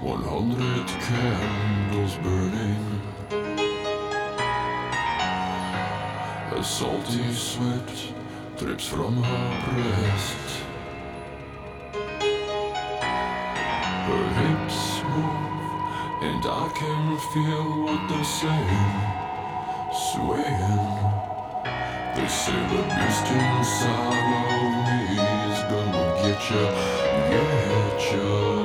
100 candles burning, a salty sweat drips from her breast. Her hips move and I can feel what they're saying, swaying. They say the beast inside of me is gonna get ya, get ya.